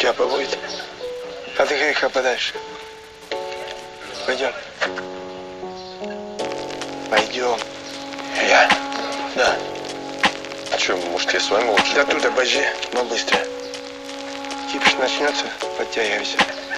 греха побудет. От греха подальше. Пойдем. Пойдем. Я? Да. А что, может, я с вами лучше? Да тут обожди, но быстро. Кипиш начнется, подтягивайся.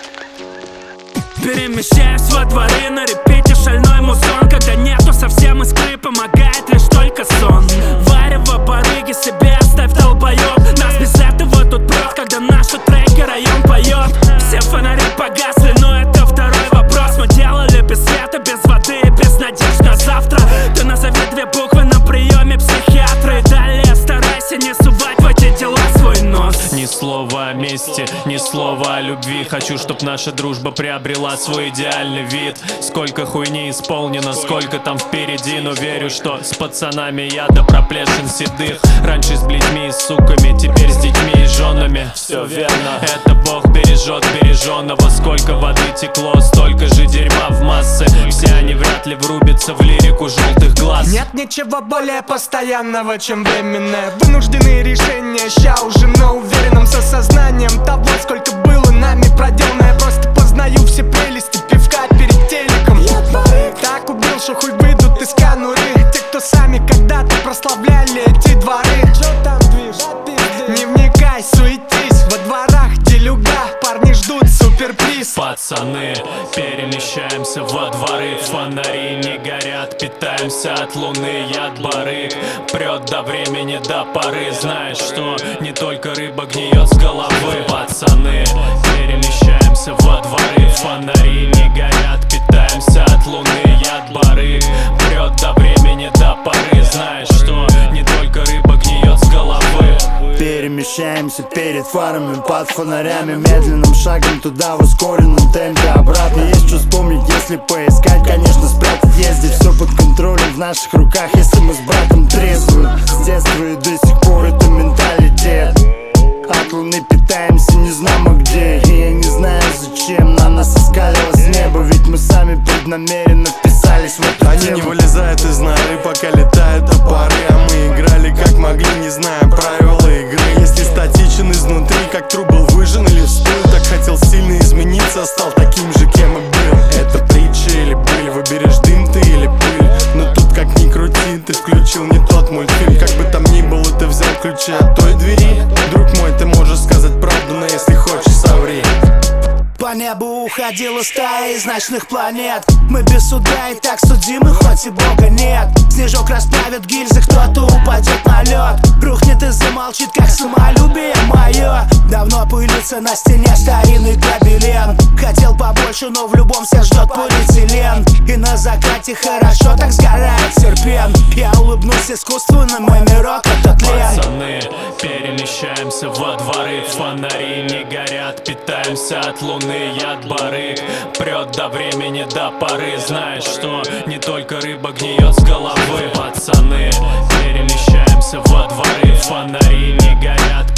Перемещаюсь во дворы, на репите шальной музон. Когда нету совсем искры, помогает лишь только сон. Варево порыги себе оставь, долбоёб. Нас без этого тут прёт, когда наши треки район поёт. Все фонари погасли, но это второй вопрос. Мы делали без света, без воды и без надежд на завтра. Ты назови две буквы на приеме психиатра и далее старайся не сувать в эти дела свой нос. Ни слова о мести, ни слова о любви. Хочу, чтоб наша дружба приобрела свой идеальный вид. Сколько хуйни исполнено, сколько там впереди. Но верю, что с пацанами я до проплешин седых. Раньше с блядьми и суками, теперь с детьми и женами. Все верно, это Бог бережет береженного. Сколько воды текло, столько же дерьма в массы. Все они вряд ли врубятся в лирику желтых глаз. Нет ничего более постоянного, чем временное. Вынужденные решения, ща уже на уверенном сосознанием того, сколько было нами проделано. Я просто познаю все прелести пивка перед телеком. Так убил, что хуй выйдут из конуры те, кто сами когда-то прославляли эти дворы. Не вникай, суетись во дворах, делюга. Парни ждут суперприз. Пацаны, перемещаемся во дворы. Фонари не горят, питаемся от луны. Яд барыг прет до времени, до поры. Знаешь, что не только рыба гниет с головы. Пацаны, перемещаемся во дворы. Фонари не горят, питаемся от луны. Яд барыг прет до времени, до поры. Знаешь, что не только рыба гниет с головы. Перемещаемся перед фарами, под фонарями. Медленным шагом туда в ускоренном темпе. Обратно есть что вспомнить, если поискать. Конечно, спрятать есть здесь все под контролем в наших руках, если мы с братом трезвы. С детства и до сих пор это менталитет. От луны питаемся, не знамо где. И я не знаю зачем на нас оскалилось небо. Ведь мы сами преднамеренно вписались в эту Они не вылезают из норы, пока летают топоры. А мы играли как могли, не зная правила игры. Если статичен изнутри, как труп был выжжен или встыл. Так хотел сильно измениться, стал таким же, кем и был. Это притча или быль, выберешь дым ты или пыль. Но тут как ни крути, ты включил не тот мультфильм. Как бы там ни было, ты взял ключи от той двери. Друг мой, ты можешь сказать правду, но если хочешь, соври. По небу уходила стая из ночных планет. Мы без суда и так судимы, хоть и Бога нет. Снежок расправит гильзы, кто-то упадет на лед. Рухнет и замолчит, как самолюбие мое. Давно пылится на стене старинный гобелен. Хотел побольше, но в любом всех ждет полиэтилен. И на закате хорошо так сгорает серпен. Я улыбнусь искусственно, мой мирок это тлен. Пацаны, перемещаемся во дворы. Фонари не горят, питаемся от луны. Яд барыг прет до времени, до поры. Знаешь, что не только рыба гниет с головы. Пацаны, перемещаемся во дворы. Фонари не горят,